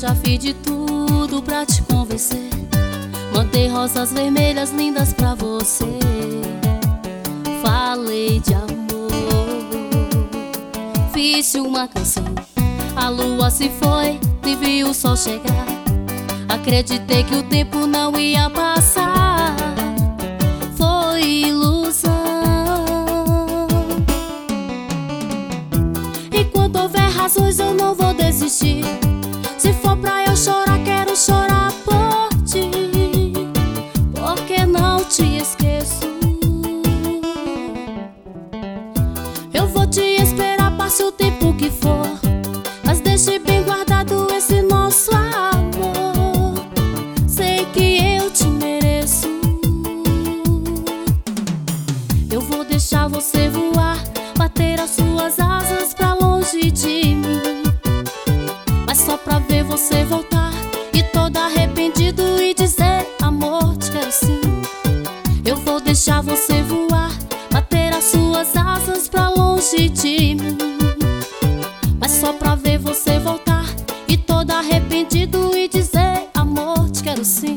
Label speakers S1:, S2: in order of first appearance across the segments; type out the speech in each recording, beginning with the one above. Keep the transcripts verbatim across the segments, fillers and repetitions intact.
S1: já fiz de tudo pra te convencer. Mandei rosas vermelhas lindas pra você. Falei de amor, fiz uma canção. A lua se foi, nem vi o sol chegar. Acreditei que o tempo não ia passar. Foi ilusão. Enquanto houver razões eu não vou desistir. Se for pra eu chorar, quero chorar por ti, porque não te esqueço. Eu vou te esperar, passe o tempo que for, mas deixe bem guardado esse nosso amor. Sei que eu te mereço. Eu vou deixar você voar, bater as suas asas pra longe de mim, mas só pra ver você voltar e todo arrependido e dizer: amor, te quero sim. Eu vou deixar você voar, bater as suas asas pra longe de mim, mas só pra ver você voltar e todo arrependido e dizer: amor, te quero sim.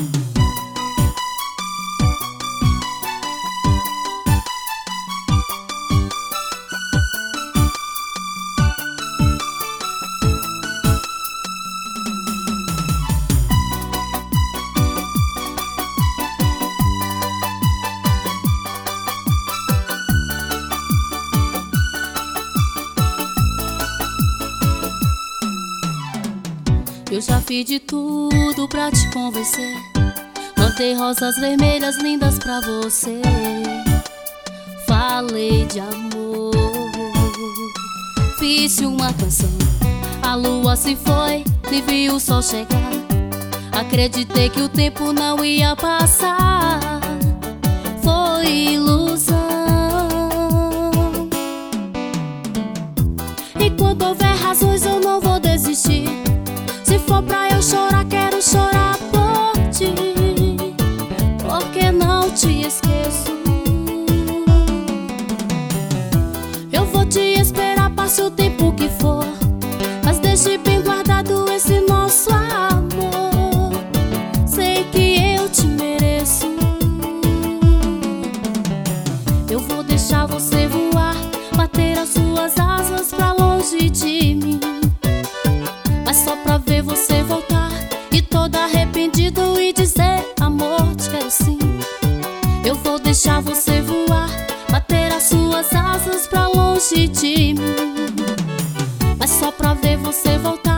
S1: Eu já fiz de tudo pra te convencer. Mandei rosas vermelhas lindas pra você. Falei de amor, fiz uma canção. A lua se foi, nem vi o sol chegar. Acreditei que o tempo não ia passar. Foi ilusão. Enquanto houver razões eu não vou desistir. Se for pra eu chorar, quero chorar por ti, porque não te esqueço. Eu vou te esperar, passe o tempo que for, mas deixe bem guardado esse nosso amor. Sei que eu te mereço. Eu vou deixar você voar, bater as suas asas pra longe de mim, mas só pra ver você voltar e todo arrependido e dizer: amor, te quero sim. Eu vou deixar você voar, bater as suas asas pra longe de mim, mas só pra ver você voltar